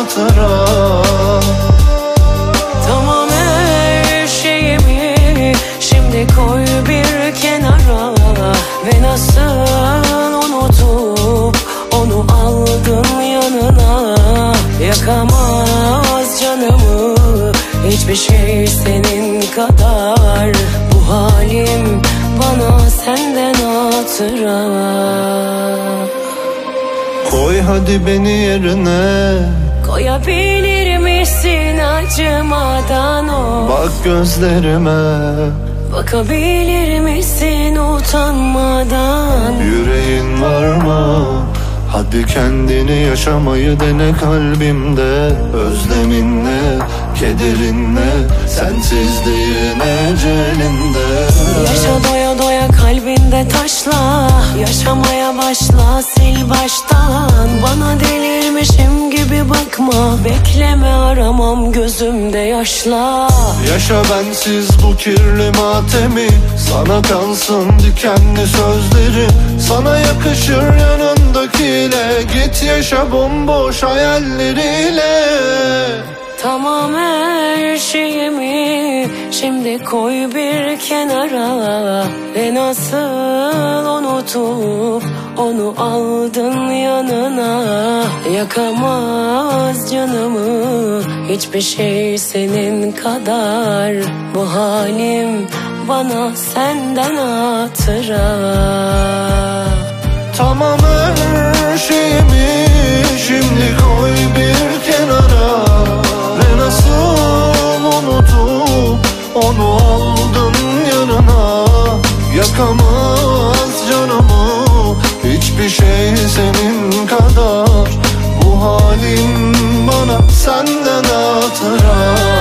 hatıra. Tamam her şeyimi şimdi koy bir kenara. Ve nasıl unutup onu aldın yanına. Yakamaz canımı hiçbir şey senin kadar. Bu halim bana senden hatıra. Koy hadi beni yerine, Koyabilir misin acımadan o? bak gözlerime, bakabilir misin utanmadan? yüreğin var mı? Hadi kendini yaşamayı dene kalbimde. Özleminle, kederinle, sensizliğin ecelinde. Yaşa doya doya kalbinde taşla. Yaşamaya başla sil baştan. Bana delirmişim gibi bakma. Bekleme aramam gözümde yaşla. Yaşa bensiz bu kirli matemi. Sana kalsın dikenli sözleri. Sana yakışır yanındakiyle. Git yaşa bomboş hayalleriyle. Tamam her şeyimi şimdi koy bir kenara. Ve nasıl unutup onu aldın yanına. Yakamaz canımı hiçbir şey senin kadar. Bu halim bana senden hatıra. Tamam her şeyimi şimdi koy bir kenara. Ve nasıl unutup onu aldın yanına. Yakamaz canımı hiçbir şey senin kadar. Bu halim bana senden hatıra.